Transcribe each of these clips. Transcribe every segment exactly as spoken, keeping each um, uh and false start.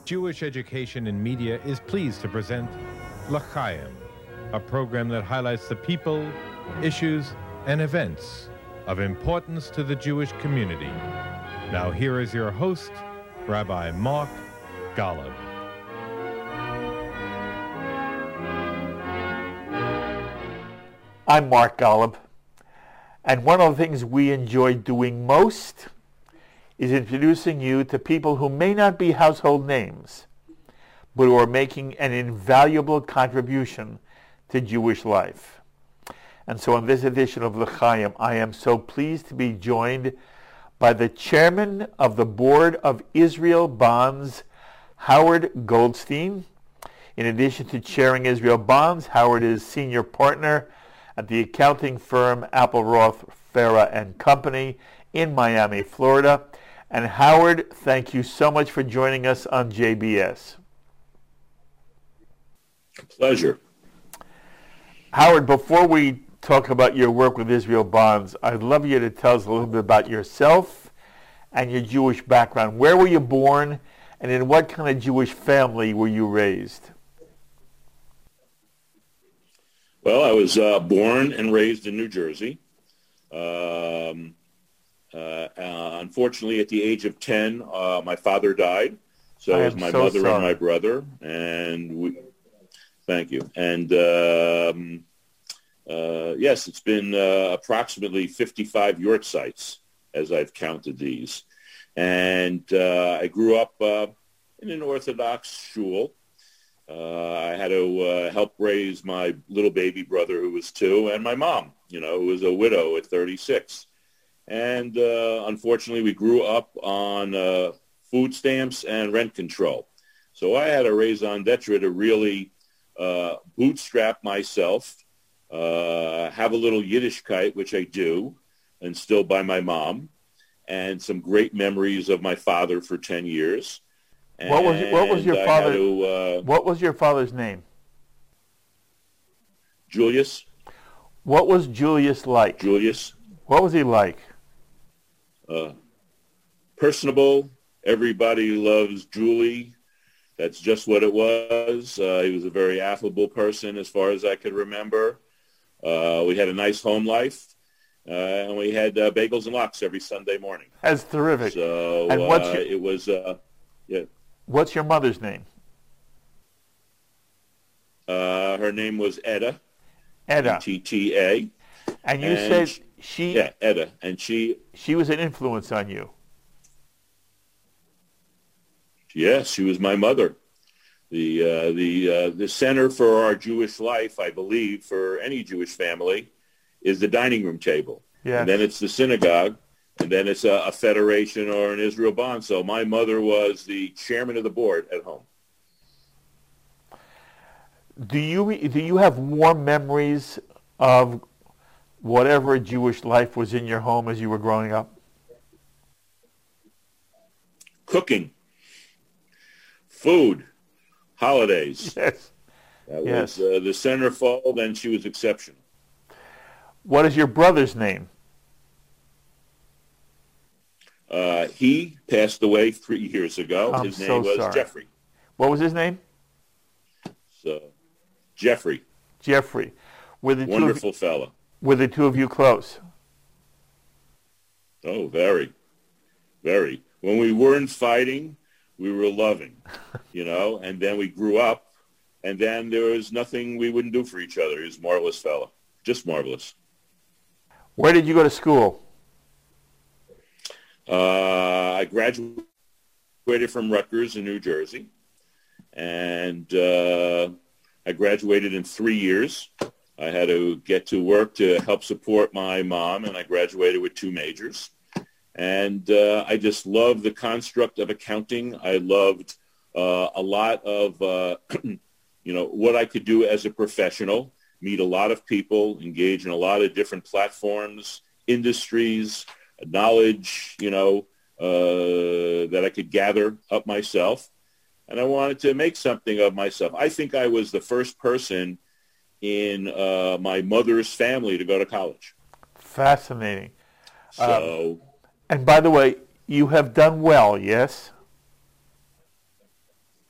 Jewish Education in Media is pleased to present L'Chaim, a program that highlights the people, issues, and events of importance to the Jewish community. Now here is your host, Rabbi Mark Golub. I'm Mark Golub, and one of the things we enjoy doing most is introducing you to people who may not be household names, but who are making an invaluable contribution to Jewish life. And so in this edition of L'Chaim, I am so pleased to be joined by the chairman of the board of Israel Bonds, Howard Goldstein. In addition to chairing Israel Bonds, Howard is senior partner at the accounting firm Appleroth, Farah and Company in Miami, Florida. And Howard, thank you so much for joining us on J B S. Pleasure. Howard, before we talk about your work with Israel Bonds, I'd love you to tell us a little bit about yourself and your Jewish background. Where were you born, and in what kind of Jewish family were you raised? Well, I was uh, born and raised in New Jersey. Um, uh, uh, unfortunately, at the age of ten, uh, my father died. So it was my so mother sorry. and my brother. And we, thank you. And um, uh, yes, it's been uh, approximately fifty-five yurt sites as I've counted these. And uh, I grew up uh, in an Orthodox shul. Uh, I had to uh, help raise my little baby brother who was two, and my mom, you know, who was a widow at thirty-six. And uh, unfortunately, we grew up on uh, food stamps and rent control. So I had a raison d'etre to really uh, bootstrap myself, uh, have a little Yiddishkeit, which I do, instilled by my mom, and some great memories of my father for ten years. What was what was your And I father? had to, uh, what was your father's name? Julius. What was Julius like? Julius. What was he like? Uh, personable. Everybody loves Julie. That's just what it was. Uh, he was a very affable person as far as I could remember. Uh, we had a nice home life, uh, and we had uh, bagels and lox every Sunday morning. That's terrific. So And what's uh, your- it was, uh, yeah. What's your mother's name? Uh, her name was Etta. Edda. E T T A. And you and said sh- she Yeah, Etta. And she, she was an influence on you. yes, she was my mother. The uh, the uh, the center for our Jewish life, I believe, for any Jewish family, is the dining room table. Yes. And then it's the synagogue, and then it's a, a federation or an Israel bond. So my mother was the chairman of the board at home. Do you do you have warm memories of whatever Jewish life was in your home as you were growing up? Cooking, food, holidays. Yes. That Yes. was uh, the centerfold, and she was exceptional. What is your brother's name? Uh, he passed away three years ago. I'm His name so was sorry. Jeffrey. What was his name? So, Jeffrey, Jeffrey. Were the two of, wonderful fella. were the two of you close? Oh, very, very. When we weren't fighting, we were loving, you know, and then we grew up, and then there was nothing we wouldn't do for each other. He was a marvelous fella, just marvelous. Where did you go to school? Uh, I graduated from Rutgers in New Jersey, and uh, I graduated in three years. I had to get to work to help support my mom, and I graduated with two majors. And uh, I just loved the construct of accounting. I loved uh, a lot of, uh, you know, what I could do as a professional, meet a lot of people, engage in a lot of different platforms, industries, knowledge, you know, uh, that I could gather up myself. And I wanted to make something of myself. I think I was the first person in uh, my mother's family to go to college. Fascinating. So, And by the way, you have done well, yes?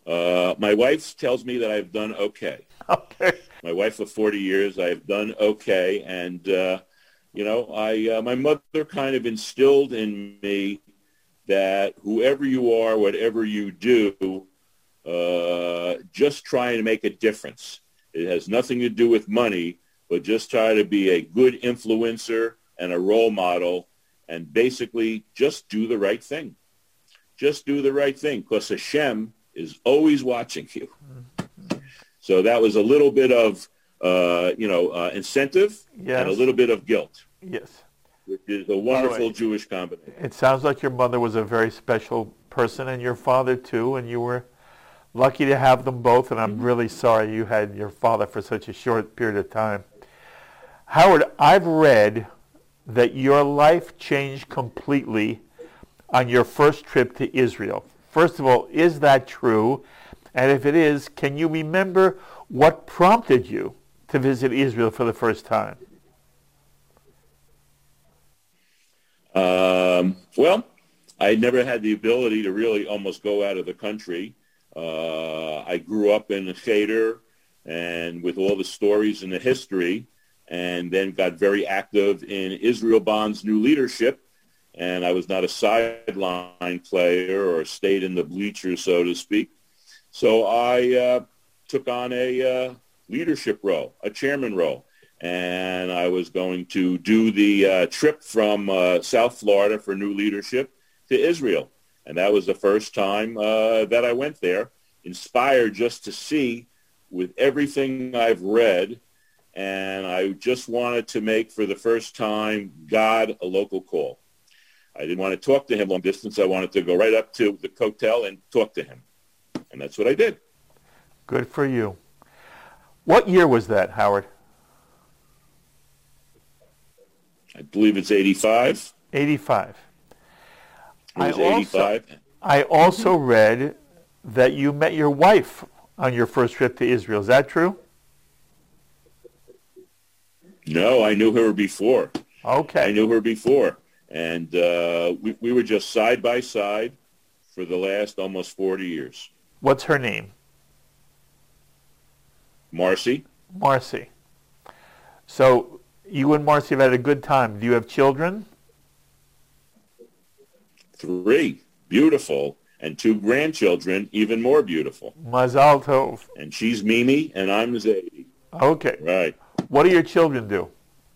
Uh, my wife tells me that I've done okay. Okay. My wife of forty years, I've done okay. And, uh, you know, I uh, my mother kind of instilled in me that whoever you are, whatever you do, uh, just try to make a difference. It has nothing to do with money, but just try to be a good influencer and a role model, and basically just do the right thing. Just do the right thing, because Hashem is always watching you. So that was a little bit of, uh, you know, uh, incentive Yes. and a little bit of guilt, Yes. which is a wonderful way, Jewish combination. It sounds like your mother was a very special person, and your father too, and you were lucky to have them both, and I'm really sorry you had your father for such a short period of time. Howard, I've read that your life changed completely on your first trip to Israel. First of all, is that true? And if it is, can you remember what prompted you to visit Israel for the first time? Um, well, I never had the ability to really almost go out of the country. Uh, I grew up in Cheder and with all the stories and the history, and then got very active in Israel Bond's new leadership. And I was not a sideline player or stayed in the bleachers, so to speak. So I uh, took on a uh, leadership role, a chairman role. And I was going to do the uh, trip from uh, South Florida for new leadership to Israel. And that was the first time uh, that I went there, inspired just to see with everything I've read. And I just wanted to make, for the first time, God a local call. I didn't want to talk to him long distance. I wanted to go right up to the hotel and talk to him. And that's what I did. Good for you. What year was that, Howard? I believe it's eighty-five. eighty-five. It was I also, eighty-five. I also read that you met your wife on your first trip to Israel. Is that true? No, I knew her before. Okay. I knew her before. And uh, we, we were just side by side for the last almost forty years. What's her name? Marcy? Marcy. So you and Marcy have had a good time. Do you have children? Three. Beautiful. And two grandchildren, even more beautiful. Mazal tov. And she's Mimi, and I'm Zadie. Okay. Right. What do your children do?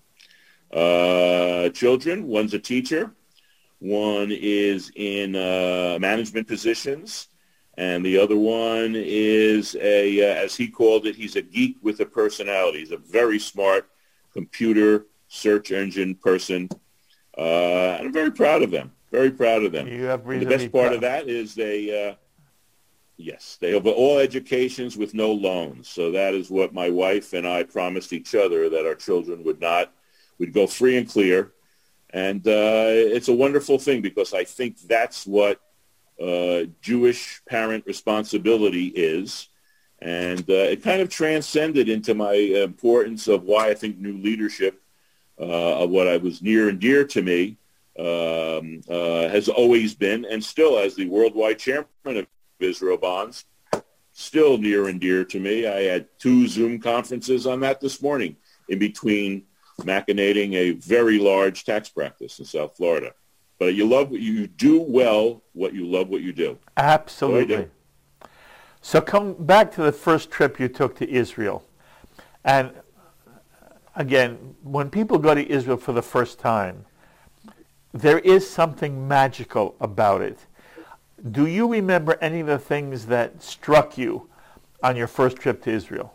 Uh, children, one's a teacher. One is in uh, management positions. And the other one is, a, uh, as he called it, he's a geek with a personality. He's a very smart computer search engine person. Uh, and I'm very proud of them. Very proud of them. You have reason The to be best part proud. of that is they, uh, yes, they have all educations with no loans. So that is what my wife and I promised each other, that our children would not, would go free and clear. And uh, it's a wonderful thing, because I think that's what uh, Jewish parent responsibility is. And uh, it kind of transcended into my importance of why I think new leadership, uh, of what I was near and dear to me, um, uh, has always been, and still as the worldwide chairman of Israel Bonds, still near and dear to me. I had two Zoom conferences on that this morning, in between machinating a very large tax practice in South Florida. But you love what you do, well what you love what you do. Absolutely. So, so come back to the first trip you took to Israel. And again, when people go to Israel for the first time, there is something magical about it. Do you remember any of the things that struck you on your first trip to Israel?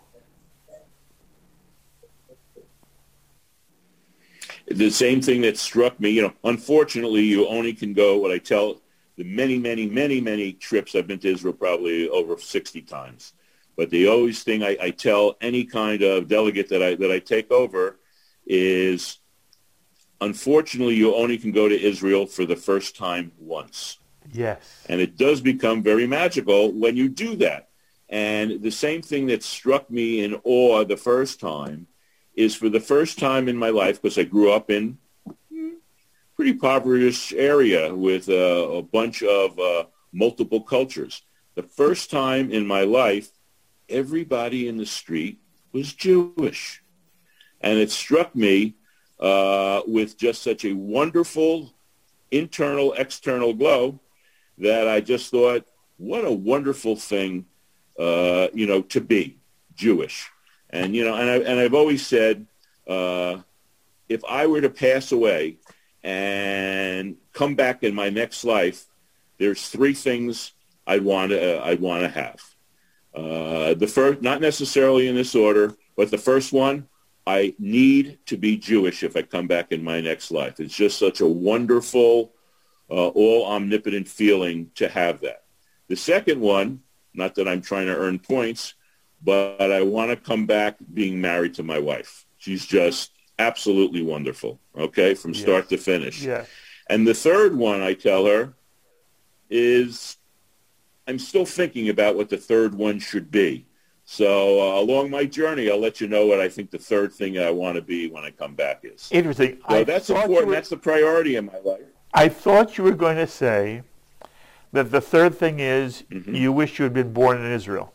The same thing that struck me, you know, unfortunately, you only can go, what I tell the many, many, many, many trips I've been to Israel, probably over sixty times. But the always thing I, I tell any kind of delegate that I that I take over is, unfortunately, you only can go to Israel for the first time once. Yes. And it does become very magical when you do that. And the same thing that struck me in awe the first time is, for the first time in my life, because I grew up in a pretty impoverished area with uh, a bunch of uh, multiple cultures. the first time in my life, everybody in the street was Jewish. And it struck me uh, with just such a wonderful internal, external glow that I just thought, what a wonderful thing, uh, you know, to be Jewish. And, you know, and, I, and I've always said, uh, if I were to pass away and come back in my next life, there's three things I'd want to, uh, I'd want to have. Uh, the first, not necessarily in this order, but the first one, I need to be Jewish if I come back in my next life. It's just such a wonderful, uh, all-omnipotent feeling to have that. The second one, not that I'm trying to earn points, but I want to come back being married to my wife. She's just absolutely wonderful, okay, from start yes. to finish. Yeah. And the third one, I tell her, is I'm still thinking about what the third one should be. So uh, along my journey, I'll let you know what I think the third thing I want to be when I come back is. Interesting. So I that's important. Were, that's the priority in my life. I thought you were going to say that the third thing is mm-hmm. you wish you had been born in Israel.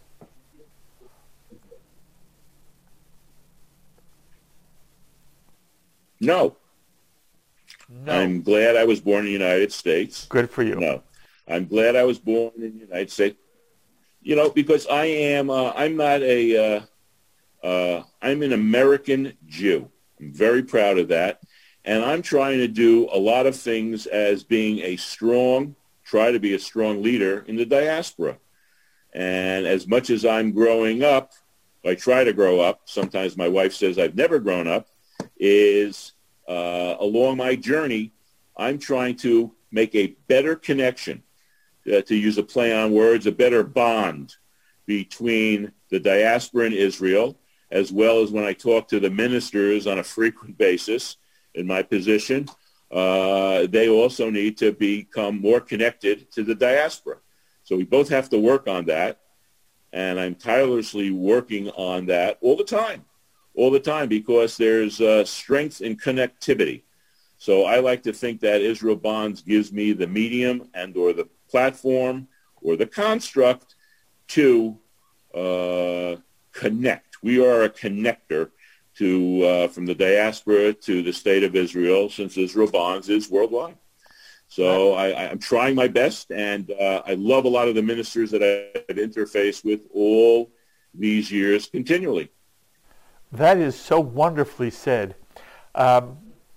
No. No. I'm glad I was born in the United States. Good for you. No. I'm glad I was born in the United States. You know, because I am, uh, I'm not a, uh, uh, I'm an American Jew. I'm very proud of that. And I'm trying to do a lot of things as being a strong, try to be a strong leader in the diaspora. And as much as I'm growing up, I try to grow up, sometimes my wife says I've never grown up, is uh, along my journey, I'm trying to make a better connection, uh, to use a play on words, a better bond between the diaspora in Israel, as well as when I talk to the ministers on a frequent basis in my position, uh, they also need to become more connected to the diaspora. So we both have to work on that, and I'm tirelessly working on that all the time. all the time because there's uh, strength in connectivity. So I like to think that Israel Bonds gives me the medium and or the platform or the construct to uh, connect. We are a connector to uh, from the diaspora to the state of Israel, since Israel Bonds is worldwide. So I, I'm trying my best, and uh, I love a lot of the ministers that I've interfaced with all these years continually. That is so wonderfully said. Um,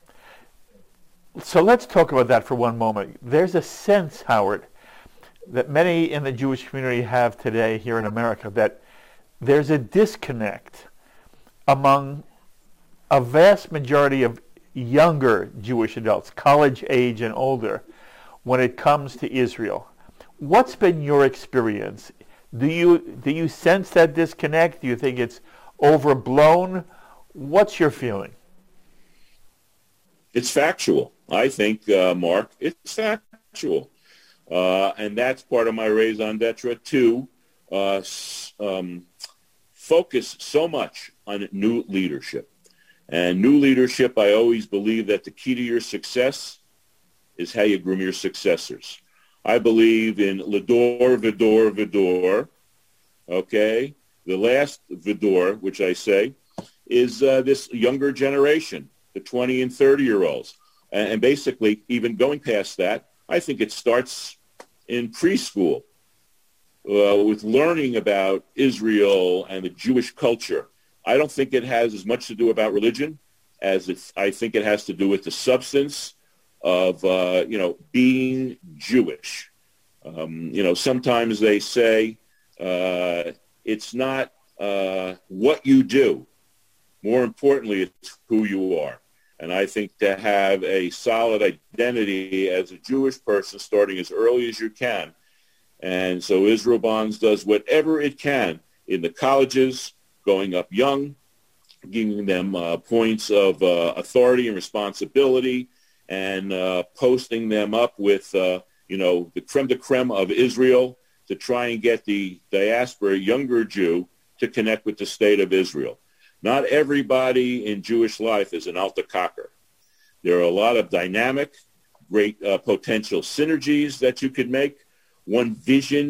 so let's talk about that for one moment. There's a sense, Howard, that many in the Jewish community have today here in America, that there's a disconnect among a vast majority of younger Jewish adults, college age and older, when it comes to Israel. What's been your experience? Do you do you sense that disconnect? Do you think it's overblown? What's your feeling? It's factual. I think, uh, Mark, it's factual. Uh, and that's part of my raison d'etre to uh, um, focus so much on new leadership. And new leadership, I always believe that the key to your success is how you groom your successors. I believe in Lador, Vidor, Vidor, okay? The last Vidor, which I say, is uh, this younger generation, the twenty and thirty-year-olds. And, and basically, even going past that, I think it starts in preschool uh, with learning about Israel and the Jewish culture. I don't think it has as much to do about religion as it, I think it has to do with the substance of, uh, you know, being Jewish. Um, you know, sometimes they say uh, it's not uh, what you do. More importantly, it's who you are. And I think to have a solid identity as a Jewish person starting as early as you can. And so Israel Bonds does whatever it can in the colleges, going up young, giving them uh, points of uh, authority and responsibility, and uh, posting them up with, uh, you know, the creme de creme of Israel to try and get the diaspora, younger Jew, to connect with the state of Israel. Not everybody in Jewish life is an Alta Cocker. There are a lot of dynamic, great uh, potential synergies that you could make. One vision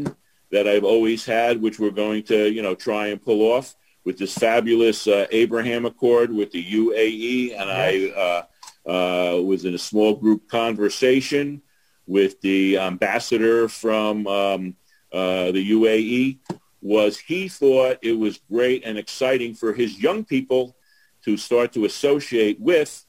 that I've always had, which we're going to, you know, try and pull off with this fabulous uh, Abraham Accord with the U A E. And I uh, uh, was in a small group conversation with the ambassador from um, uh, the U A E. Was he thought it was great and exciting for his young people to start to associate with,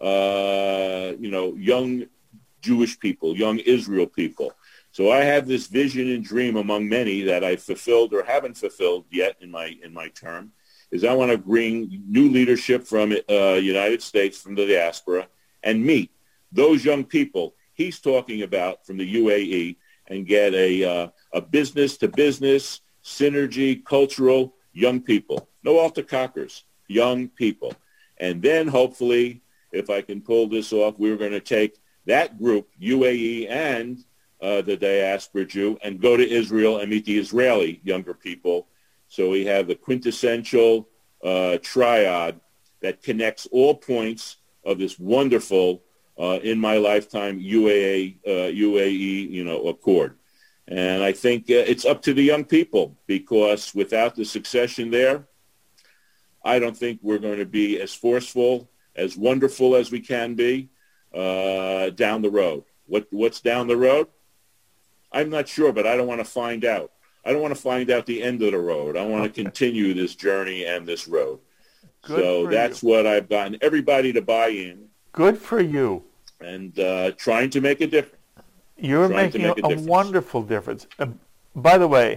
uh, you know, young Jewish people, young Israel people. So I have this vision and dream among many that I've fulfilled or haven't fulfilled yet in my in my term, is I want to bring new leadership from uh, United States, from the diaspora, and meet those young people he's talking about from the U A E and get a uh, a business to business synergy, cultural, young people. No alter-cockers, young people. And then hopefully, if I can pull this off, we're going to take that group, U A E and uh, the diaspora Jew, and go to Israel and meet the Israeli younger people. So we have the quintessential uh, triad that connects all points of this wonderful, uh, in my lifetime, U A E, uh, U A E, you know, accord. And I think uh, it's up to the young people, because without the succession there, I don't think we're going to be as forceful, as wonderful as we can be uh, down the road. What What's down the road? I'm not sure, but I don't want to find out. I don't want to find out the end of the road. I want to continue this journey and this road. Good so that's you. What I've gotten everybody to buy in. Good for you. And uh, trying to make a difference. You're making make a, a, a wonderful difference. Uh, by the way,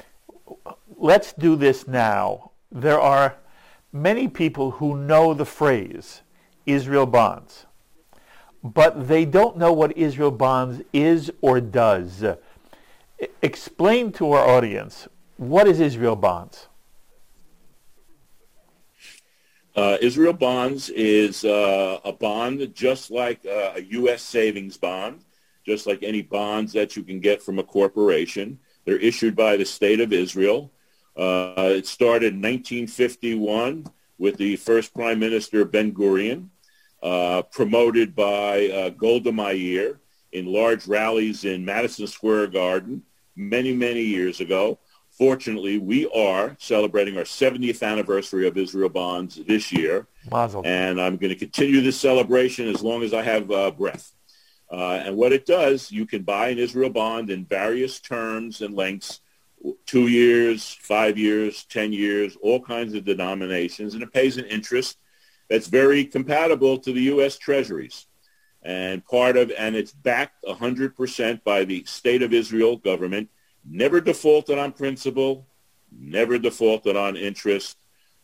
let's do this now. There are many people who know the phrase Israel Bonds, but they don't know what Israel Bonds is or does. I- explain to our audience, what is Israel Bonds? Uh, Israel Bonds is uh, a bond just like uh, a U S savings bond, just like any bonds that you can get from a corporation. They're issued by the State of Israel. Uh, it started in nineteen fifty-one with the first Prime Minister, Ben-Gurion, uh, promoted by uh, Golda Meir in large rallies in Madison Square Garden many, many years ago. Fortunately, we are celebrating our seventieth anniversary of Israel Bonds this year. Mazel. And I'm going to continue this celebration as long as I have uh, breath. Uh, and what it does, you can buy an Israel bond in various terms and lengths, two years, five years, ten years, all kinds of denominations, and it pays an interest that's very compatible to the U S Treasuries. And part of, and it's backed one hundred percent by the State of Israel government, never defaulted on principal, never defaulted on interest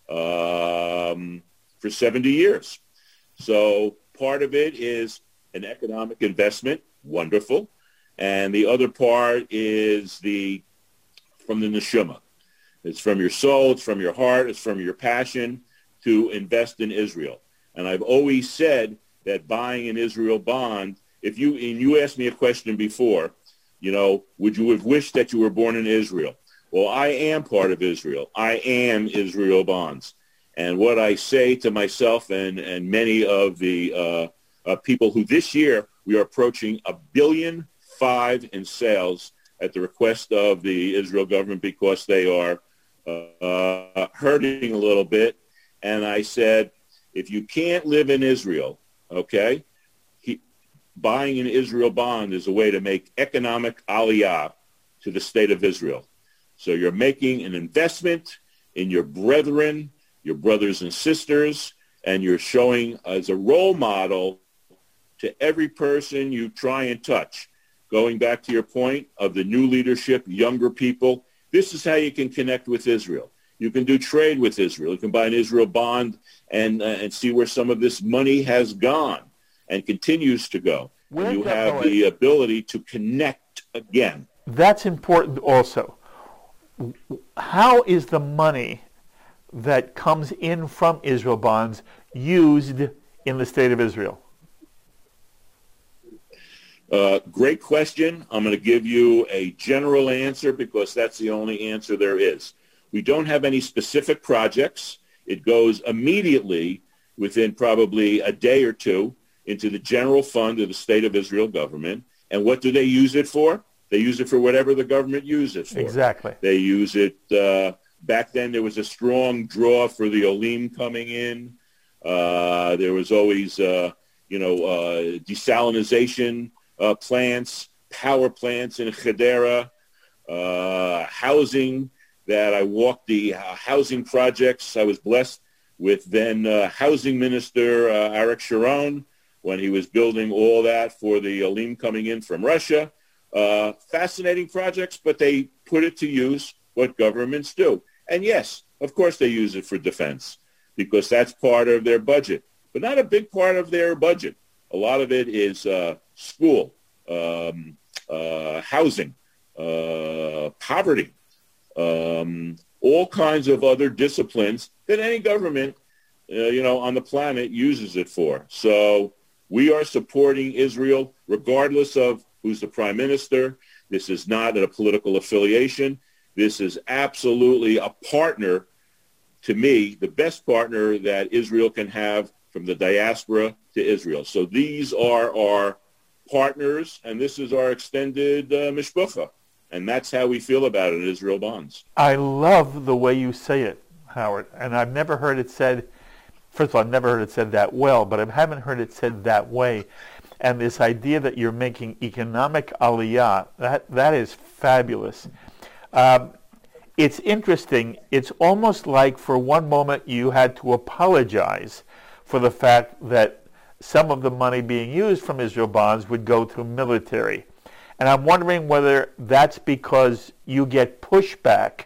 um, for seventy years. So part of it is an economic investment, wonderful. And the other part is the from the neshama. It's from your soul, it's from your heart, it's from your passion to invest in Israel. And I've always said that buying an Israel bond, if you, and you asked me a question before, you know, would you have wished that you were born in Israel? Well, I am part of Israel. I am Israel Bonds. And what I say to myself and, and many of the uh, uh, people who this year we are approaching a billion five in sales at the request of the Israel government because they are uh, uh, hurting a little bit. And I said, if you can't live in Israel, okay, he, buying an Israel bond is a way to make economic aliyah to the State of Israel. So you're making an investment in your brethren, your brothers and sisters, and you're showing as a role model to every person you try and touch. Going back to your point of the new leadership, younger people, this is how you can connect with Israel. You can do trade with Israel. You can buy an Israel bond and uh, and see where some of this money has gone and continues to go. And you have the ability to connect again. That's important also. How is the money that comes in from Israel bonds used in the State of Israel? Uh, great question. I'm going to give you a general answer because that's the only answer there is. We don't have any specific projects. It goes immediately within probably a day or two into the general fund of the State of Israel government. And what do they use it for? They use it for whatever the government uses it for. Exactly. They use it, uh, back then there was a strong draw for the Olim coming in. Uh, there was always, uh, you know, uh, desalinization uh, plants, power plants in Hedera, uh, housing that I walked the uh, housing projects. I was blessed with then uh, housing minister uh, Arik Sharon when he was building all that for the Olim coming in from Russia. Uh, fascinating projects, but they put it to use what governments do. And yes, of course they use it for defense because that's part of their budget, but not a big part of their budget. A lot of it is uh, school, um, uh, housing, uh, poverty, um, all kinds of other disciplines that any government, uh, you know, on the planet uses it for. So we are supporting Israel regardless of who's the prime minister. This is not a political affiliation. This is absolutely a partner, to me, the best partner that Israel can have from the diaspora to Israel. So these are our partners, and this is our extended uh, mishpucha. And that's how we feel about it at Israel Bonds. I love the way you say it, Howard. And I've never heard it said, first of all, I've never heard it said that well, but I haven't heard it said that way. And this idea that you're making economic aliyah, that, that is fabulous. Um, it's interesting. It's almost like for one moment you had to apologize for the fact that some of the money being used from Israel Bonds would go to military. And I'm wondering whether that's because you get pushback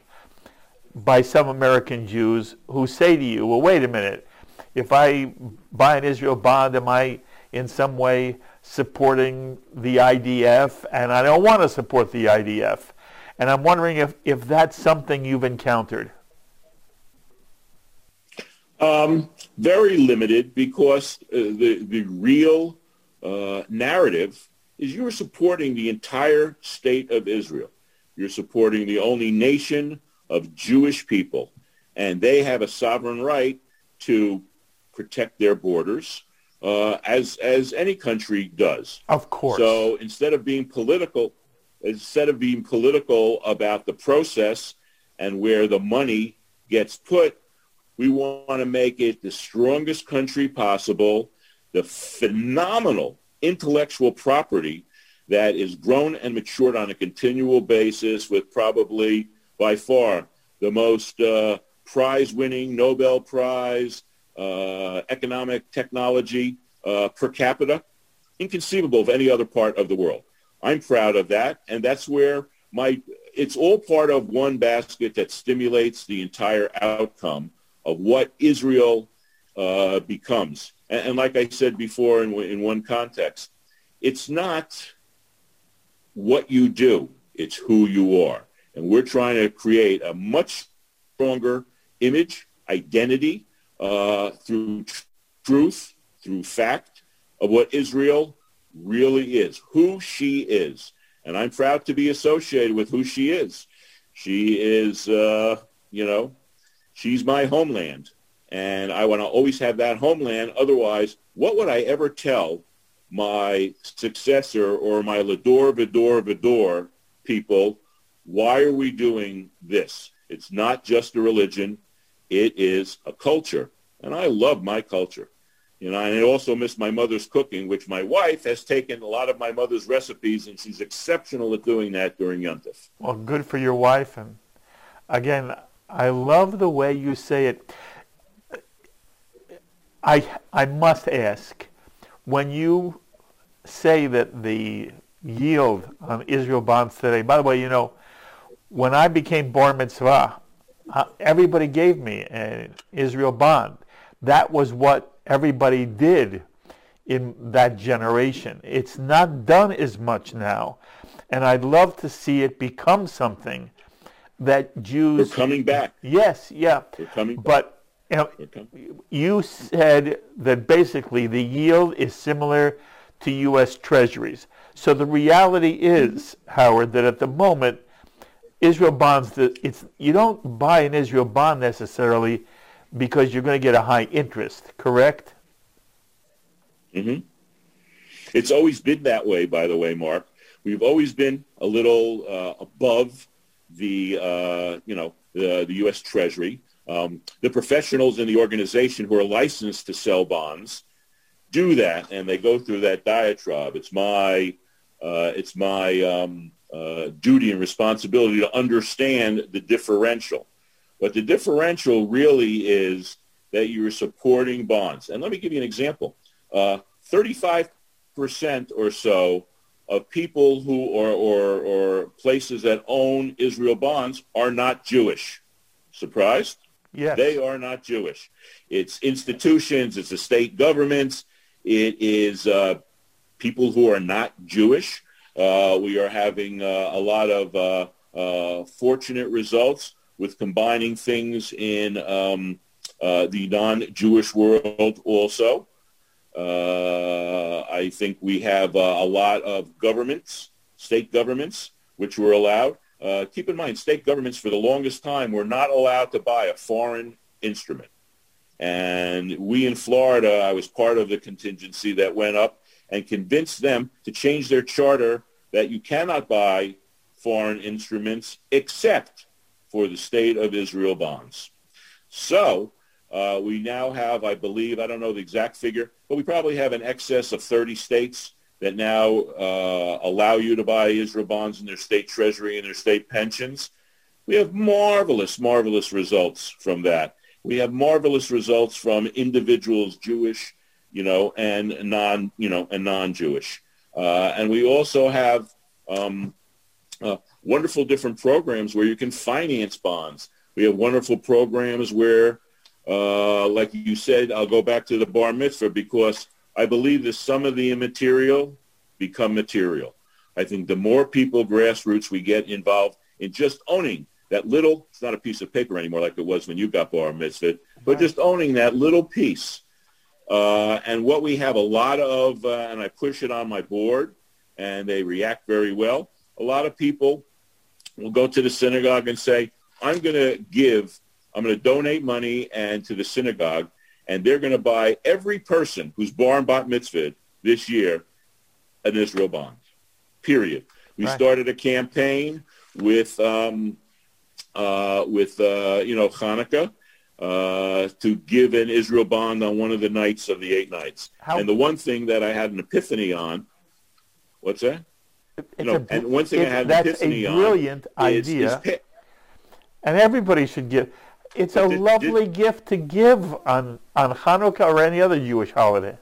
by some American Jews who say to you, well, wait a minute, if I buy an Israel bond, am I in some way supporting the I D F? And I don't want to support the I D F. And I'm wondering if, if that's something you've encountered. Um, very limited, because uh, the, the real uh, narrative is you're supporting the entire state of Israel. You're supporting the only nation of Jewish people, and they have a sovereign right to protect their borders, uh, as as any country does. Of course. So instead of being political, instead of being political about the process and where the money gets put, we want to make it the strongest country possible, the phenomenal intellectual property that is grown and matured on a continual basis with probably by far the most uh, prize-winning Nobel Prize, uh, economic technology uh, per capita, inconceivable of any other part of the world. I'm proud of that, and that's where my, it's all part of one basket that stimulates the entire outcome of what Israel uh, becomes. And, and like I said before in, in one context, it's not what you do, it's who you are. And we're trying to create a much stronger image, identity, uh, through tr- truth, through fact, of what Israel really is, who she is. And I'm proud to be associated with who she is. She is, uh, you know, she's my homeland. And I want to always have that homeland. Otherwise, what would I ever tell my successor or my Lador, Vidor, Vidor people? Why are we doing this? It's not just a religion. It is a culture. And I love my culture. You know, and I also miss my mother's cooking, which my wife has taken a lot of my mother's recipes, and she's exceptional at doing that during Yontif. Well, good for your wife. And again, I love the way you say it. I, I must ask, when you say that the yield on Israel bonds today, by the way, you know, when I became bar mitzvah, uh, everybody gave me an Israel bond. That was what everybody did in that generation. It's not done as much now. And I'd love to see it become something that Jews... We're coming back. Yes, yeah. We're coming back. But you know, you said that basically the yield is similar to U S Treasuries. So the reality is, Howard, that at the moment, Israel bonds, it's, you don't buy an Israel bond necessarily because you're going to get a high interest, correct? Mm-hmm. It's always been that way, by the way, Mark. we've always been a little uh, above the, uh, you know, the, the U S Treasury. Um, the professionals in the organization who are licensed to sell bonds do that, and they go through that diatribe. It's my, uh, it's my um, uh, duty and responsibility to understand the differential. But the differential really is that you're supporting bonds. And let me give you an example. Uh, thirty-five percent or so of people who or, or, or places that own Israel bonds are not Jewish. Surprised? Yes. They are not Jewish. It's institutions, it's the state governments, it is uh, people who are not Jewish. Uh, we are having uh, a lot of uh, uh, fortunate results with combining things in um, uh, the non-Jewish world also. Uh, I think we have uh, a lot of governments, state governments, which were allowed. Uh, keep in mind, state governments for the longest time were not allowed to buy a foreign instrument. And we in Florida, I was part of the contingency that went up and convinced them to change their charter that you cannot buy foreign instruments except for the State of Israel bonds. So uh, we now have, I believe, I don't know the exact figure, but we probably have an excess of thirty states that now uh, allow you to buy Israel bonds in their state treasury and their state pensions. We have marvelous, marvelous results from that. We have marvelous results from individuals, Jewish, you know, and non, you know, and non-Jewish. Uh, and we also have um, uh, wonderful different programs where you can finance bonds. We have wonderful programs where, uh, like you said, I'll go back to the bar mitzvah because I believe that some of the immaterial become material. I think the more people, grassroots, we get involved in just owning that little, it's not a piece of paper anymore like it was when you got bar mitzvah, but just owning that little piece. Uh, and what we have a lot of, uh, and I push it on my board, and they react very well, a lot of people will go to the synagogue and say, I'm going to give, I'm going to donate money and to the synagogue, and they're going to buy every person who's bar and bat mitzvah this year an Israel bond, period. We Right. started a campaign with, um, uh, with uh, you know, Hanukkah uh, to give an Israel bond on one of the nights of the eight nights. How- And the one thing that I had an epiphany on, what's that? It's No, a, and one thing I it's- had an that's epiphany a on brilliant is, idea, is pa- and everybody should give. It's a But did- lovely gift to give on, on Hanukkah or any other Jewish holiday.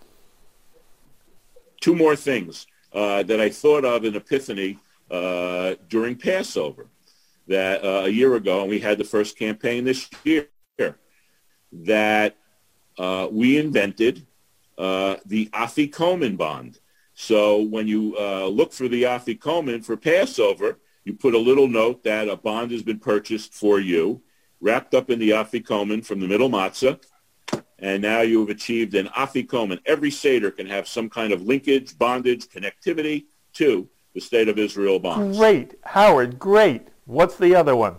two more things uh, that I thought of in epiphany uh, during Passover. That uh, a year ago, and we had the first campaign this year, that uh, we invented uh, the Afikomen bond. So when you uh, look for the Afikomen for Passover, you put a little note that a bond has been purchased for you, wrapped up in the Afikomen from the middle matzah, and now you have achieved an Afikomen. Every Seder can have some kind of linkage, bondage, connectivity to the State of Israel bonds. Great, Howard, great. What's the other one?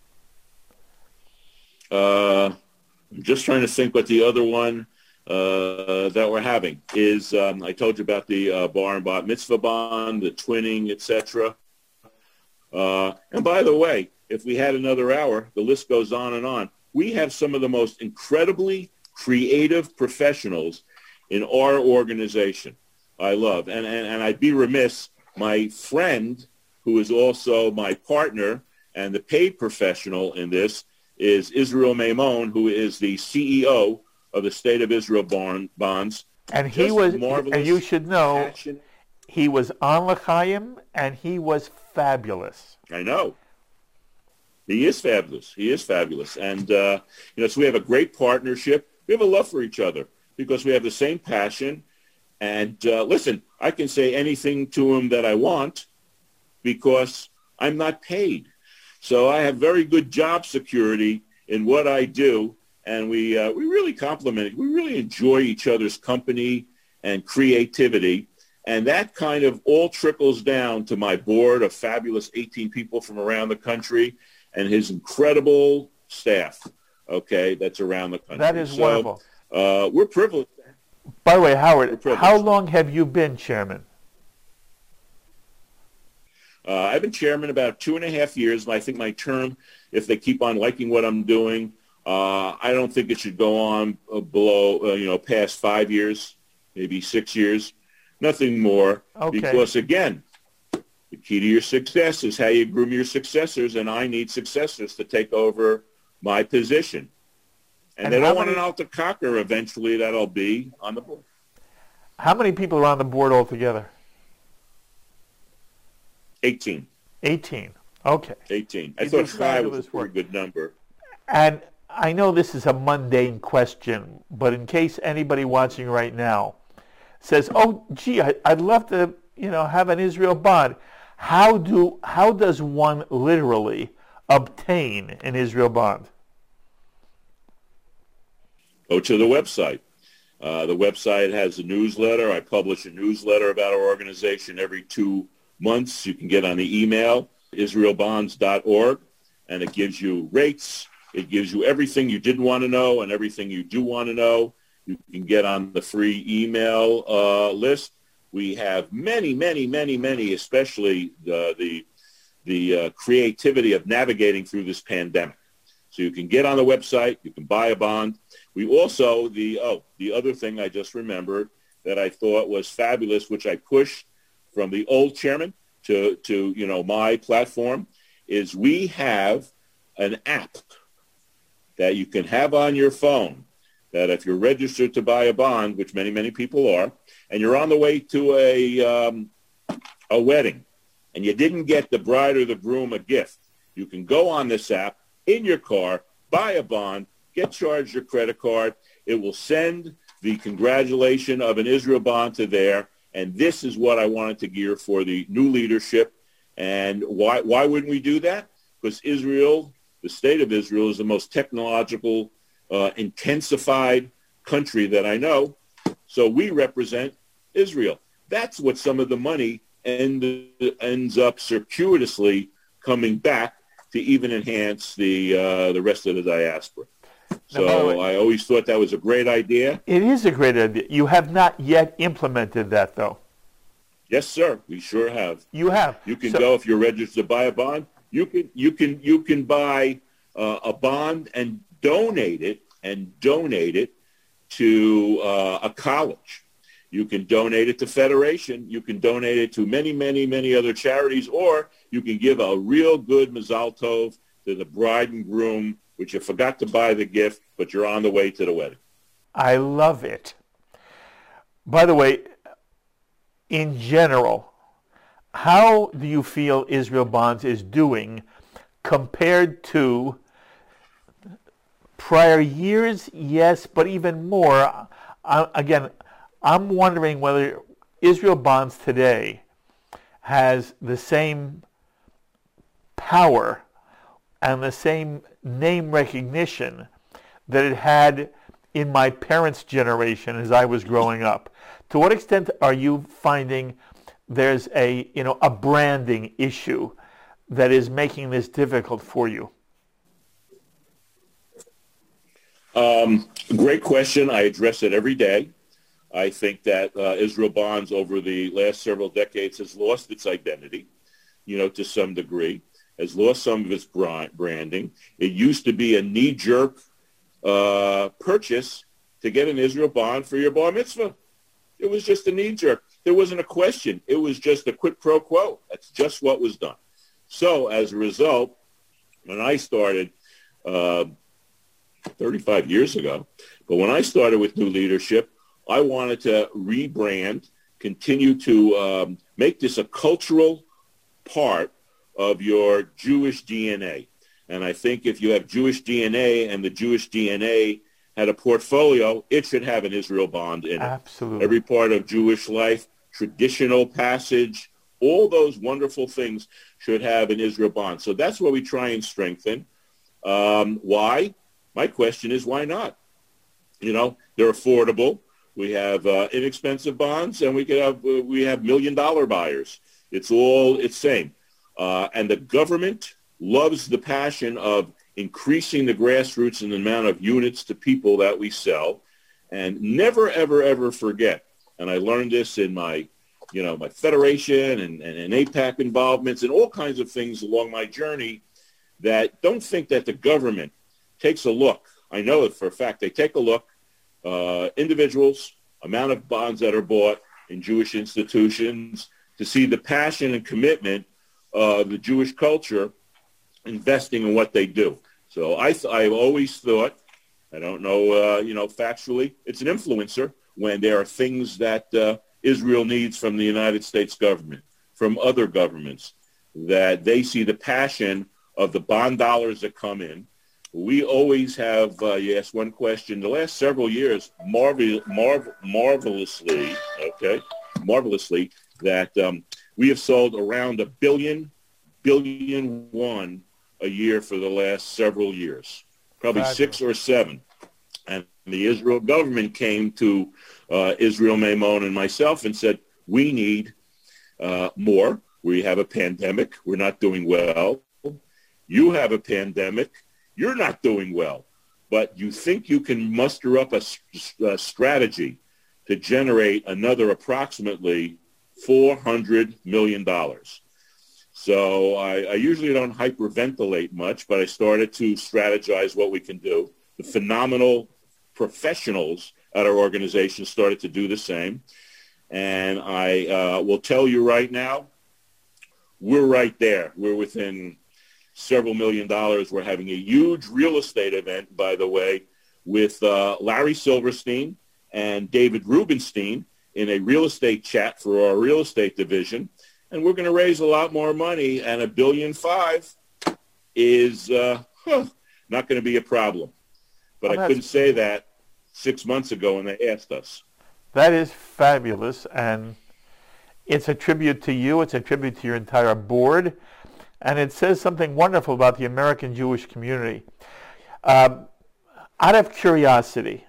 Uh, I'm just trying to think what the other one uh, that we're having is. Um, I told you about the uh, bar and bat mitzvah bond, the twinning, et cetera. Uh, and by the way, if we had another hour, the list goes on and on. We have some of the most incredibly creative professionals in our organization. I love, and, and, and I'd be remiss, my friend, who is also my partner and the paid professional in this, is Israel Maimon, who is the C E O of the State of Israel bond, Bonds. And he Just was, marvelous, and you should know, passionate. he was on L'chaim, and he was fabulous. I know. He is fabulous. He is fabulous. And, uh, you know, so we have a great partnership. We have a love for each other because we have the same passion. And, uh, listen, I can say anything to him that I want because I'm not paid. So I have very good job security in what I do. And we, uh, we really compliment it. We really enjoy each other's company and creativity. And that kind of all trickles down to my board of fabulous eighteen people from around the country and his incredible staff, okay, that's around the country. That is so, wonderful. Uh, we're privileged. By the way, Howard, privileged. how long have you been chairman? Uh, I've been chairman about two and a half years. I think my term, if they keep on liking what I'm doing, uh, I don't think it should go on uh, below, uh, you know, past five years, maybe six years, nothing more. Okay. Because, again, the key to your success is how you groom your successors, and I need successors to take over my position. And, And they how don't want many- an Alta eventually that'll be on the board. How many people are on the board altogether? eighteen. eighteen. Okay. eighteen. I You thought do five was a fabulous pretty work. good number. And I know this is a mundane question, but in case anybody watching right now says, "Oh, gee, I, I'd love to, you know, have an Israel bond," how do how does one literally obtain an Israel bond? Go to the website. Uh, the website has a newsletter. I publish a newsletter about our organization every two months. You can get on the email, israel bonds dot org, and it gives you rates. It gives you everything you didn't want to know and everything you do want to know. You can get on the free email uh, list. We have many, many, many, many, especially uh, the, the uh, creativity of navigating through this pandemic. So you can get on the website. You can buy a bond. We also, the oh, the other thing I just remembered that I thought was fabulous, which I pushed from the old chairman to, to you know, my platform, is we have an app that you can have on your phone that if you're registered to buy a bond, which many, many people are, and you're on the way to a, um, a wedding, and you didn't get the bride or the groom a gift, you can go on this app in your car, buy a bond, get charged your credit card. It will send the congratulation of an Israel bond to there. And this is what I wanted to gear for the new leadership. And why, why wouldn't we do that? Because Israel, the state of Israel, is the most technological, uh, intensified country that I know. So we represent Israel. That's what some of the money end, ends up circuitously coming back to even enhance the uh, the rest of the diaspora. So I always thought that was a great idea. It is a great idea. You have not yet implemented that, though. Yes, sir. We sure have. You have. You can So- go if you're registered to buy a bond. You can you can you can buy uh, a bond and donate it and donate it to uh, a college. You can donate it to Federation. You can donate it to many, many, many other charities, or you can give a real good Mazal Tov to the bride and groom, which you forgot to buy the gift, but you're on the way to the wedding. I love it. By the way, in general, how do you feel Israel Bonds is doing compared to prior years? Yes, but even more. Uh, again, I'm wondering whether Israel Bonds today has the same power and the same name recognition that it had in my parents' generation as I was growing up. To what extent are you finding there's a, you know, a branding issue that is making this difficult for you? Um, great question. I address it every day. I think that uh, Israel Bonds over the last several decades has lost its identity, you know, to some degree, has lost some of its branding. It used to be a knee-jerk uh, purchase to get an Israel Bond for your bar mitzvah. It was just a knee-jerk. There wasn't a question. It was just a quid pro quo. That's just what was done. So as a result, when I started uh, thirty-five years ago, but when I started with new leadership, I wanted to rebrand, continue to um, make this a cultural part of your Jewish D N A. And I think if you have Jewish D N A and the Jewish D N A had a portfolio, it should have an Israel Bond in it. Absolutely. Every part of Jewish life, traditional passage, all those wonderful things should have an Israel Bond. So that's what we try and strengthen. Um, why? My question is, why not? You know, they're affordable. We have uh, inexpensive bonds, and we could have uh, we have million dollar buyers. It's all it's same, uh, and the government loves the passion of increasing the grassroots and the amount of units to people that we sell, and never ever ever forget. And I learned this in my you know, my federation and, and, and AIPAC involvements and all kinds of things along my journey that don't think that the government takes a look. I know it for a fact. They take a look, uh, individuals, amount of bonds that are bought in Jewish institutions, to see the passion and commitment of the Jewish culture investing in what they do. So I th- I've always thought, I don't know, uh, you know, factually, it's an influencer when there are things that uh, Israel needs from the United States government, from other governments, that they see the passion of the bond dollars that come in. We always have, uh, you asked one question, the last several years, marvel, marvel, marvelously, okay, marvelously, that um, we have sold around a billion, billion one a year for the last several years, probably Fabulous. six or seven. And the Israel government came to uh, Israel Maimon and myself and said, we need uh, more. We have a pandemic. We're not doing well. You have a pandemic. You're not doing well. But you think you can muster up a, a strategy to generate another approximately four hundred million dollars. So I, I usually don't hyperventilate much, but I started to strategize what we can do. The phenomenal professionals at our organization started to do the same. And I uh, will tell you right now, we're right there. We're within several million dollars. We're having a huge real estate event, by the way, with uh, Larry Silverstein and David Rubenstein in a real estate chat for our real estate division. And we're going to raise a lot more money, and a billion five is uh, huh, not going to be a problem. But oh, I couldn't say that six months ago when they asked us. That is fabulous, and it's a tribute to you. It's a tribute to your entire board, and it says something wonderful about the American Jewish community. Um, out of curiosity,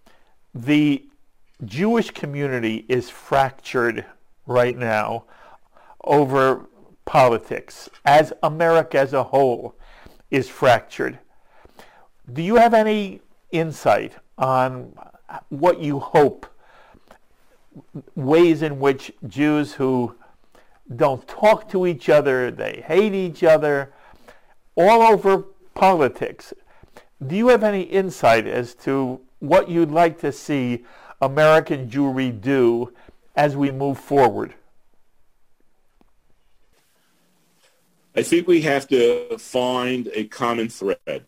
the Jewish community is fractured right now over politics, as America as a whole is fractured. Do you have any insight on what you hope, ways in which Jews who don't talk to each other, they hate each other, all over politics, do you have any insight as to what you'd like to see American Jewry do as we move forward? I think we have to find a common thread.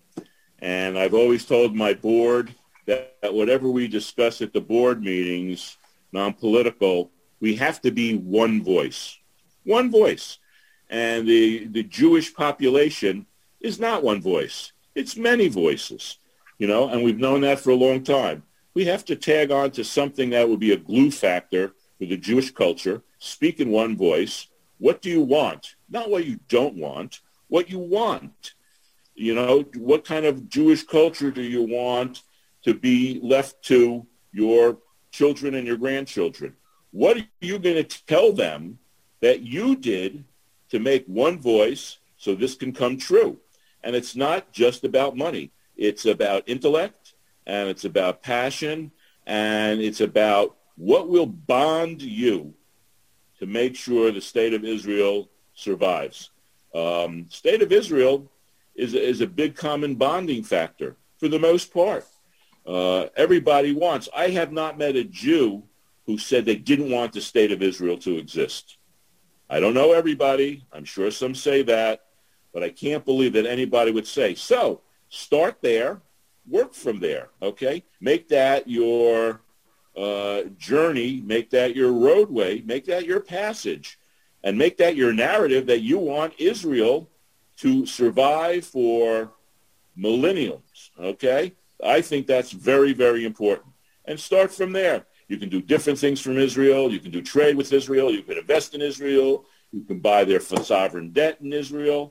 And I've always told my board that whatever we discuss at the board meetings, non-political, we have to be one voice. One voice. And the, the Jewish population is not one voice. It's many voices, you know, and we've known that for a long time. We have to tag on to something that would be a glue factor for the Jewish culture, speak in one voice. What do you want? Not what you don't want, what you want. You know, what kind of Jewish culture do you want to be left to your children and your grandchildren? What are you going to tell them that you did to make one voice so this can come true? And it's not just about money. It's about intellect, and it's about passion, and it's about what will bond you to make sure the state of Israel survives. Um, state of Israel is, is a big common bonding factor for the most part. Uh, everybody wants. I have not met a Jew who said they didn't want the state of Israel to exist. I don't know everybody. I'm sure some say that, but I can't believe that anybody would say, so start there, work from there, okay? Make that your uh, journey, make that your roadway, make that your passage, and make that your narrative that you want Israel to survive for millenniums, okay? I think that's very, very important. And start from there. You can do different things from Israel. You can do trade with Israel. You can invest in Israel. You can buy their sovereign debt in Israel.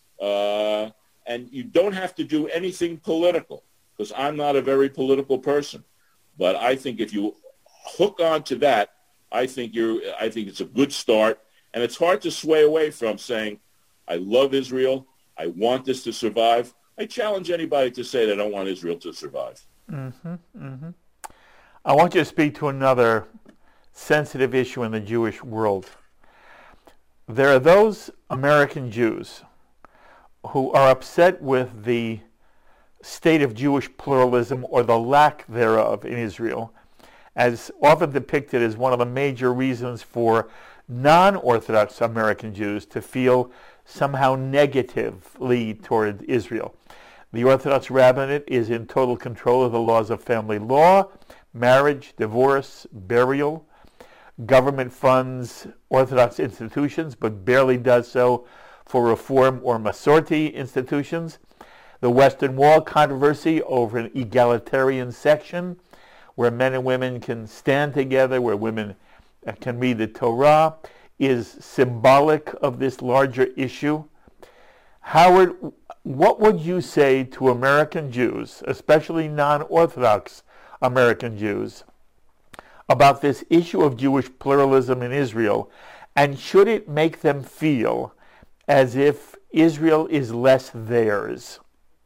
Uh, and you don't have to do anything political, because I'm not a very political person. But I think if you hook onto that, I think you're. I think it's a good start. And it's hard to sway away from saying, I love Israel. I want this to survive. I challenge anybody to say they don't want Israel to survive. Mm-hmm, mm-hmm. I want you to speak to another sensitive issue in the Jewish world. There are those American Jews who are upset with the state of Jewish pluralism or the lack thereof in Israel, as often depicted as one of the major reasons for non-Orthodox American Jews to feel somehow negatively toward Israel. The Orthodox rabbinate is in total control of the laws of family law, marriage, divorce, burial. Government funds Orthodox institutions, but barely does so for Reform or Masorti institutions. The Western Wall controversy over an egalitarian section where men and women can stand together, where women can read the Torah, is symbolic of this larger issue. Howard, what would you say to American Jews, especially non-Orthodox American Jews, about this issue of Jewish pluralism in Israel, and should it make them feel as if Israel is less theirs?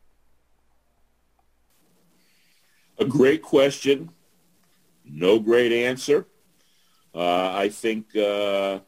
A great question. No great answer. Uh, I think uh,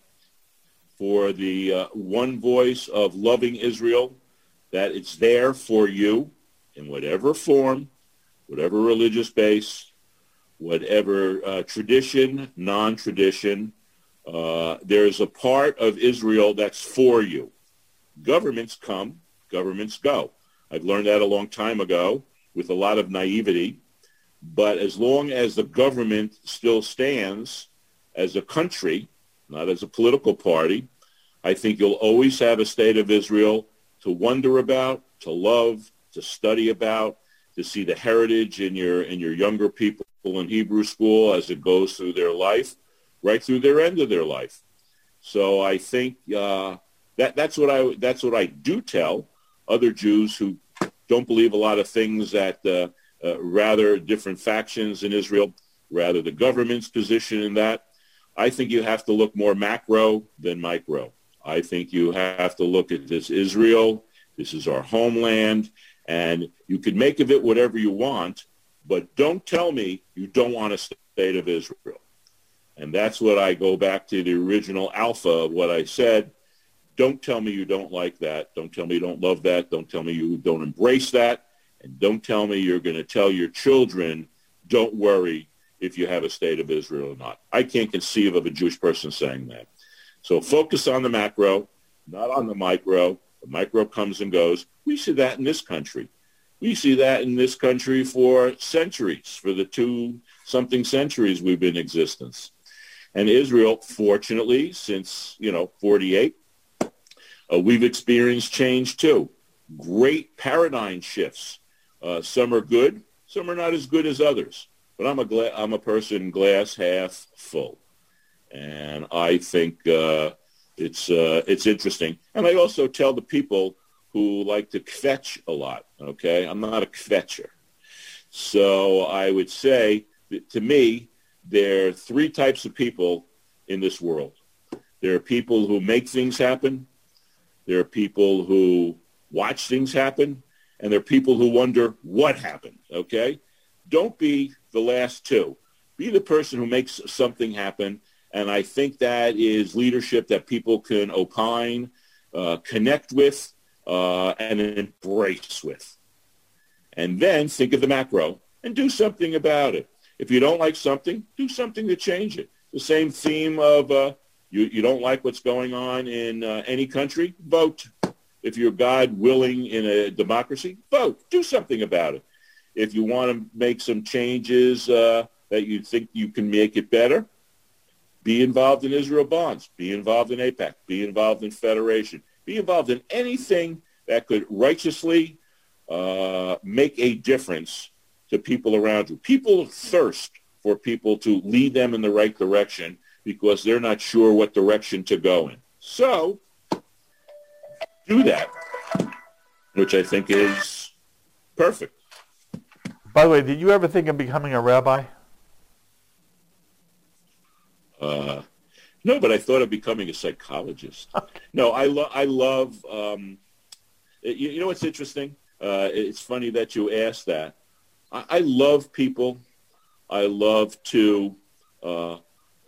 for the uh, one voice of loving Israel, that it's there for you in whatever form, whatever religious base, whatever uh, tradition, non-tradition. Uh, there's a part of Israel that's for you. Governments come, governments go. I've learned that a long time ago with a lot of naivety. But as long as the government still stands as a country, not as a political party, I think you'll always have a state of Israel to wonder about, to love, to study about, to see the heritage in your in your younger people in Hebrew school as it goes through their life, right through their end of their life. So I think uh, that that's what I that's what I do tell other Jews who don't believe a lot of things that uh, uh, rather different factions in Israel, rather the government's position in that. I think you have to look more macro than micro. I think you have to look at this Israel. This is our homeland, and you can make of it whatever you want, but don't tell me you don't want a state of Israel. And that's what I go back to the original alpha of what I said. Don't tell me you don't like that. Don't tell me you don't love that. Don't tell me you don't embrace that. And don't tell me you're going to tell your children, don't worry if you have a state of Israel or not. I can't conceive of a Jewish person saying that. So focus on the macro, not on the micro. The micro comes and goes. We see that in this country. We see that in this country for centuries, for the two-something centuries we've been in existence. And Israel, fortunately, since, you know, forty-eight, uh, we've experienced change too. Great paradigm shifts. Uh, some are good, some are not as good as others. But I'm a gla- I'm a person glass half full, and I think uh, it's uh, it's interesting. And I also tell the people who like to kvetch a lot. Okay, I'm not a kvetcher, so I would say that to me there are three types of people in this world. There are people who make things happen. There are people who watch things happen, and there are people who wonder what happened. Okay, don't be the last two. Be the person who makes something happen, and I think that is leadership that people can opine, uh, connect with, uh, and embrace with. And then think of the macro and do something about it. If you don't like something, do something to change it. The same theme of uh, you, you don't like what's going on in uh, any country, vote. If you're God willing in a democracy, vote. Do something about it. If you want to make some changes uh, that you think you can make it better, be involved in Israel Bonds, be involved in AIPAC, be involved in Federation, be involved in anything that could righteously uh, make a difference to people around you. People thirst for people to lead them in the right direction because they're not sure what direction to go in. So do that, which I think is perfect. By the way, did you ever think of becoming a rabbi? Uh, no, but I thought of becoming a psychologist. No, I, lo- I love, um, you, you know what's interesting? Uh, it's funny that you asked that. I, I love people. I love to uh,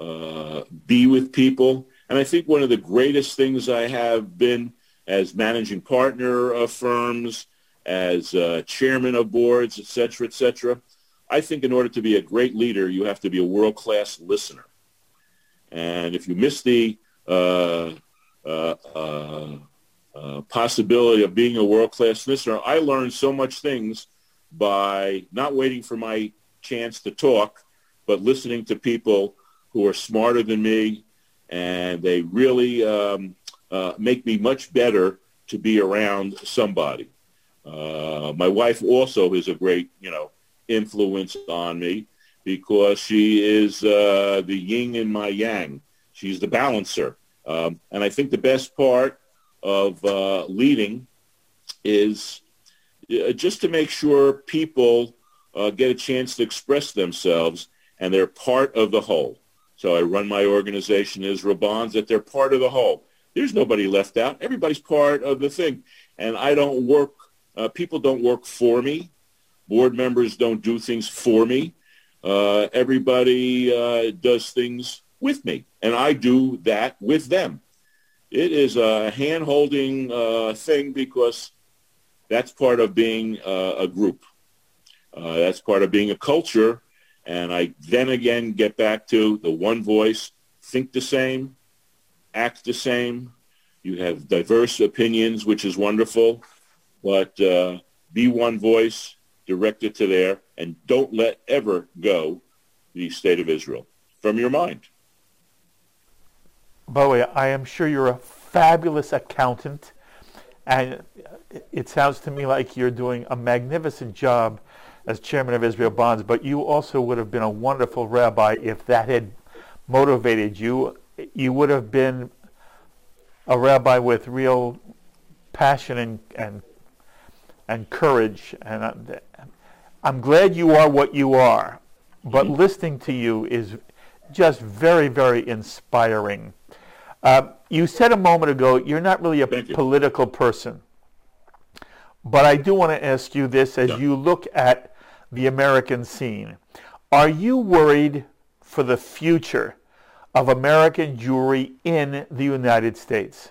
uh, be with people. And I think one of the greatest things I have been as managing partner of firms, as uh, chairman of boards, et cetera, et cetera, I think in order to be a great leader, you have to be a world-class listener. And if you miss the uh, uh, uh, uh, possibility of being a world-class listener, I learned so much things by not waiting for my chance to talk, but listening to people who are smarter than me, and they really um, uh, make me much better to be around somebody. Uh, my wife also is a great, you know, influence on me because she is uh, the yin and my yang. She's the balancer. Um, and I think the best part of uh, leading is uh, just to make sure people uh, get a chance to express themselves and they're part of the whole. So I run my organization, Israel Bonds, that they're part of the whole. There's nobody left out. Everybody's part of the thing. And I don't work, uh, people don't work for me. Board members don't do things for me. Uh, everybody uh, does things with me, and I do that with them. It is a hand-holding uh, thing because that's part of being uh, a group. Uh, that's part of being a culture. And I then again get back to the one voice, think the same, act the same. You have diverse opinions, which is wonderful, but uh, be one voice, direct it to there, and don't let ever go the state of Israel from your mind. By the way, I am sure you're a fabulous accountant, and it sounds to me like you're doing a magnificent job as chairman of Israel Bonds, but you also would have been a wonderful rabbi if that had motivated you. You would have been a rabbi with real passion and and, and courage. And I'm, I'm glad you are what you are, but mm-hmm. listening to you is just very, very inspiring. Uh, you said a moment ago you're not really a Thank political you. person, but I do want to ask you this as yeah. you look at the American scene. Are you worried for the future of American Jewry in the United States?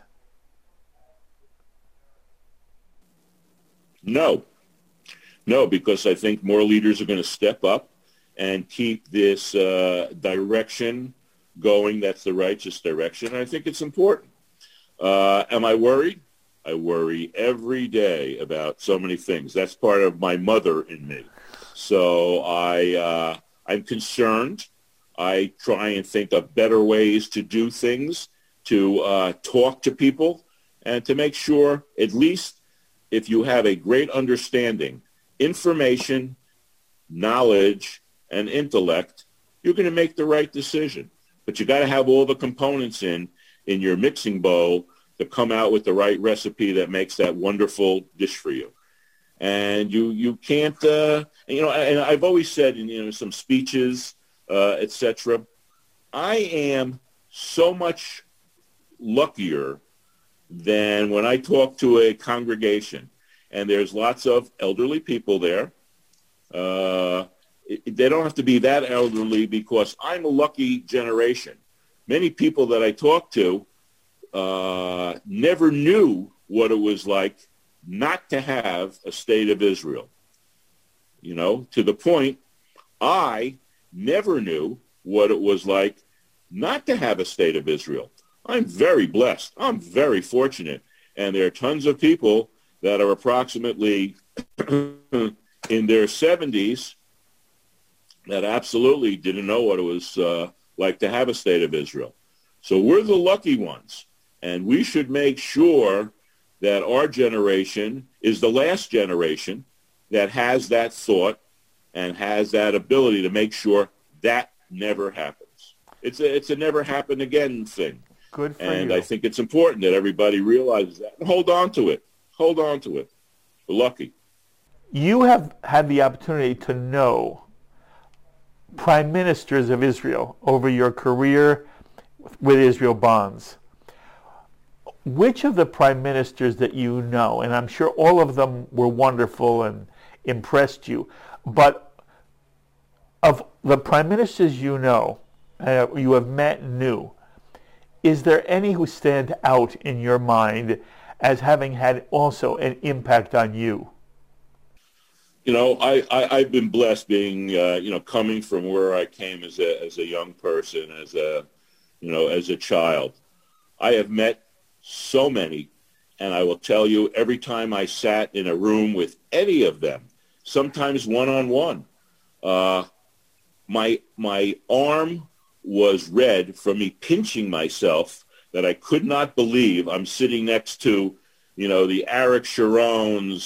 No. No, because I think more leaders are going to step up and keep this uh, direction going. That's the righteous direction. I think it's important. Uh, am I worried? I worry every day about so many things. That's part of my mother in me. So I, uh, I'm concerned. I try and think of better ways to do things, to uh, talk to people, and to make sure, at least if you have a great understanding, information, knowledge, and intellect, you're going to make the right decision. But you got to have all the components in, in your mixing bowl to come out with the right recipe that makes that wonderful dish for you. And you, you can't, uh, you know, and I've always said in, you know, some speeches, uh, et cetera, I am so much luckier than when I talk to a congregation and there's lots of elderly people there. Uh, it, they don't have to be that elderly because I'm a lucky generation. Many people that I talk to uh, never knew what it was like not to have a state of Israel. You know, to the point, I never knew what it was like not to have a state of Israel. I'm very blessed. I'm very fortunate. And there are tons of people that are approximately in their seventies that absolutely didn't know what it was uh, like to have a state of Israel. So we're the lucky ones. And we should make sure that our generation is the last generation that has that thought and has that ability to make sure that never happens. It's a, it's a never happen again thing. Good for and you. I think it's important that everybody realizes that and hold on to it. Hold on to it. We're lucky. You have had the opportunity to know prime ministers of Israel over your career with Israel Bonds. Which of the prime ministers that you know, and I'm sure all of them were wonderful and impressed you, but of the prime ministers you know, uh, you have met and knew, is there any who stand out in your mind as having had also an impact on you? You know, I, I, I've been blessed being, uh, you know, coming from where I came as a, as a young person, as a, you know, as a child. I have met so many, and I will tell you, every time I sat in a room with any of them, sometimes one-on-one, uh, my, my arm was red from me pinching myself that I could not believe I'm sitting next to, you know, the Arik Sharons,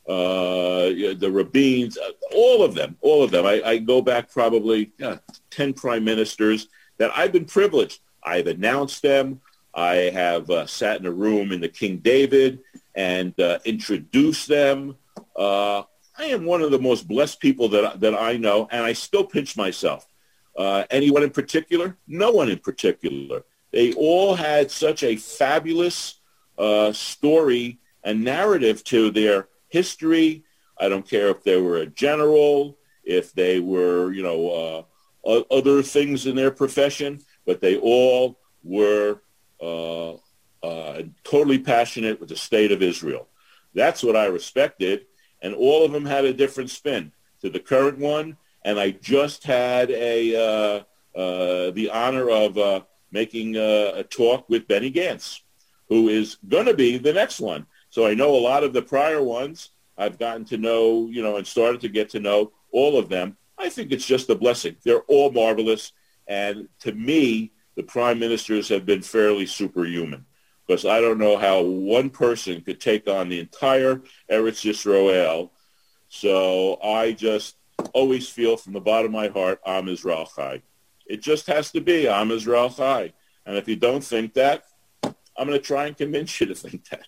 uh, the Rabins, all of them, all of them. I, I go back probably yeah, ten prime ministers that I've been privileged. I've announced them. I have uh, sat in a room in the King David and uh, introduced them. Uh, I am one of the most blessed people that, that I know, and I still pinch myself. Uh, anyone in particular? No one in particular. They all had such a fabulous uh, story and narrative to their history. I don't care if they were a general, if they were, you know, uh, other things in their profession, but they all were uh, uh, totally passionate with the state of Israel. That's what I respected, and all of them had a different spin to the current one. And I just had a uh, uh, the honor of uh, making uh, a talk with Benny Gantz, who is going to be the next one. So I know a lot of the prior ones. I've gotten to know, you know, and started to get to know all of them. I think it's just a blessing. They're all marvelous. And to me, the prime ministers have been fairly superhuman, because I don't know how one person could take on the entire Eretz Yisrael. So I just always feel from the bottom of my heart, Am Yisrael Chai. It just has to be Am Yisrael Chai. And if you don't think that, I'm going to try and convince you to think that.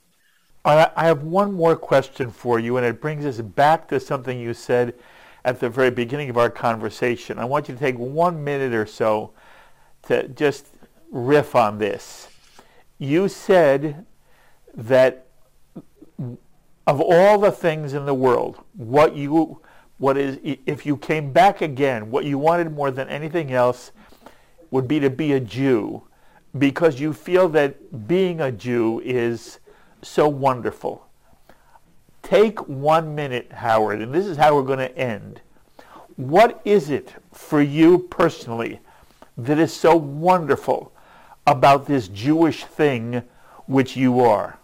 I have one more question for you, and it brings us back to something you said at the very beginning of our conversation. I want you to take one minute or so to just riff on this. You said that of all the things in the world, what you, what is, if you came back again, what you wanted more than anything else would be to be a Jew, because you feel that being a Jew is so wonderful. Take one minute, Howard, and this is how we're going to end. What is it for you personally that is so wonderful about this Jewish thing which you are?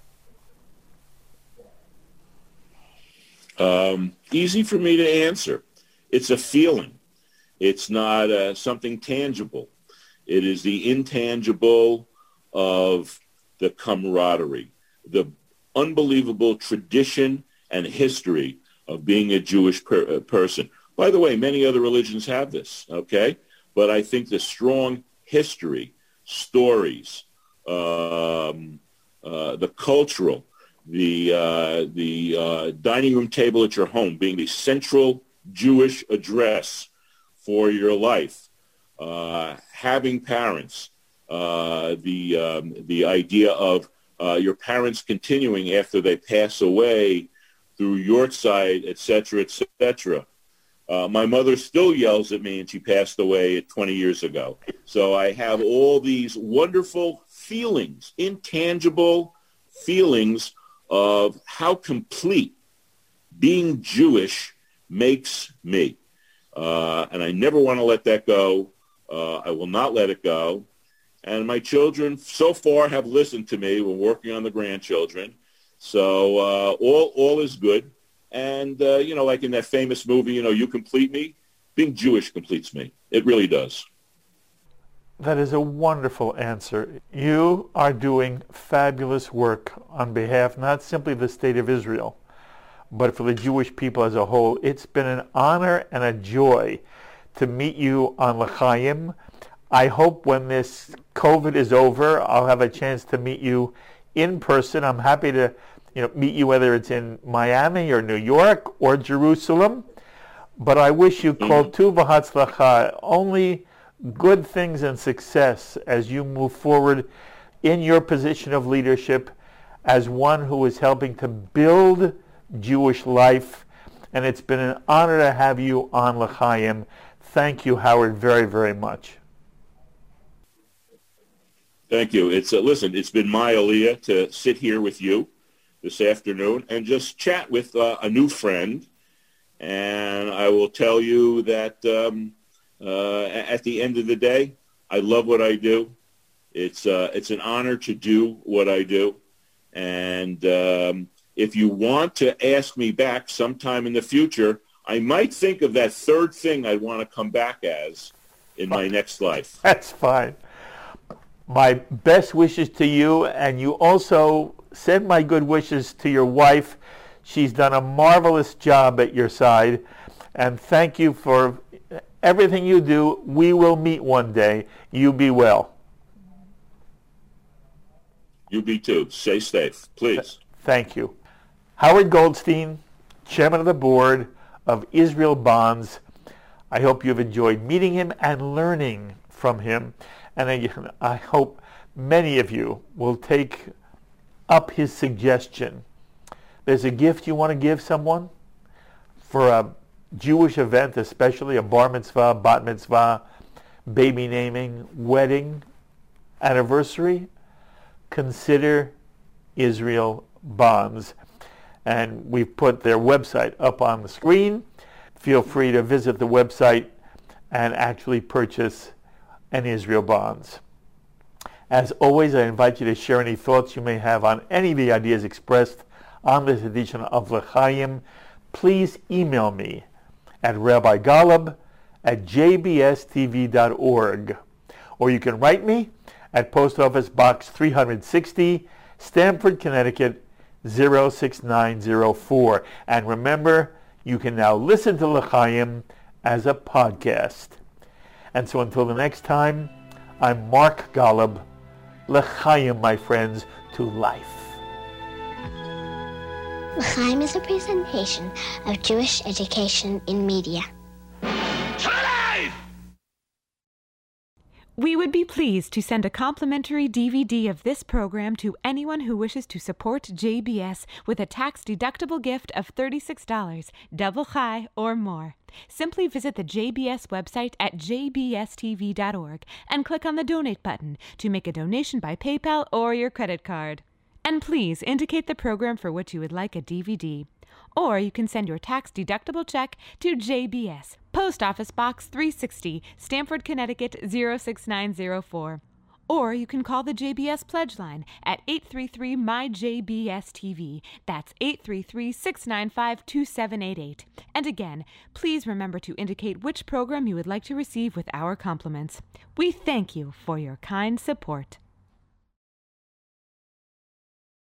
Um, easy for me to answer. It's a feeling. It's not uh, something tangible. It is the intangible of the camaraderie, the unbelievable tradition and history of being a Jewish per- uh, person. By the way, many other religions have this, okay? But I think the strong history, stories, um, uh, the cultural, the uh, the uh, dining room table at your home being the central Jewish address for your life, uh, having parents, uh, the um, the idea of uh, your parents continuing after they pass away through Yortzeit, et cetera, et cetera. Uh, my mother still yells at me, and she passed away twenty years ago. So I have all these wonderful feelings, intangible feelings of how complete being Jewish makes me. Uh, and I never want to let that go. Uh, I will not let it go. And my children so far have listened to me. We're working on the grandchildren. So uh, all all is good. And, uh, you know, like in that famous movie, you know, You Complete Me, being Jewish completes me. It really does. That is a wonderful answer. You are doing fabulous work on behalf, not simply of the state of Israel, but for the Jewish people as a whole. It's been an honor and a joy to meet you on L'Chaim. I hope when this COVID is over, I'll have a chance to meet you in person. I'm happy to, you know, meet you whether it's in Miami or New York or Jerusalem. But I wish you kol tuv v'hatzlacha, only good things and success as you move forward in your position of leadership as one who is helping to build Jewish life. And it's been an honor to have you on L'Chaim. Thank you, Howard, very, very much. Thank you. It's uh, listen, it's been my aliyah to sit here with you this afternoon and just chat with uh, a new friend. And I will tell you that um, uh, at the end of the day, I love what I do. It's uh, it's an honor to do what I do. And um, if you want to ask me back sometime in the future, I might think of that third thing I'd want to come back as in my next life. That's fine. My best wishes to you, and you also send my good wishes to your wife. She's done a marvelous job at your side, and thank you for everything you do. We will meet one day. You be well. You be too. Stay safe, please. Thank you. Howard Goldstein, Chairman of the Board of Israel Bonds. I hope you've enjoyed meeting him and learning from him. And again, I hope many of you will take up his suggestion. There's a gift you want to give someone for a Jewish event, especially a bar mitzvah, bat mitzvah, baby naming, wedding, anniversary. Consider Israel Bonds. And we've put their website up on the screen. Feel free to visit the website and actually purchase an Israel Bonds. As always, I invite you to share any thoughts you may have on any of the ideas expressed on this edition of L'Chaim. Please email me at rabbi golub at j b s t v dot org. Or you can write me at Post Office Box three sixty, Stamford, Connecticut, zero six nine zero four. And remember, you can now listen to L'Chaim as a podcast. And so until the next time, I'm Mark Golub. L'Chaim, my friends, to life. L'Chaim is a presentation of Jewish education in media. We would be pleased to send a complimentary D V D of this program to anyone who wishes to support J B S with a tax-deductible gift of thirty-six dollars, double chai or more. Simply visit the J B S website at j b s t v dot org and click on the Donate button to make a donation by PayPal or your credit card. And please indicate the program for which you would like a D V D. Or you can send your tax-deductible check to J B S, Post Office Box three sixty, Stamford, Connecticut, zero six nine zero four. Or you can call the J B S Pledge Line at eight three three, M Y J B S T V. That's eight three three, six nine five, two seven eight eight. And again, please remember to indicate which program you would like to receive with our compliments. We thank you for your kind support.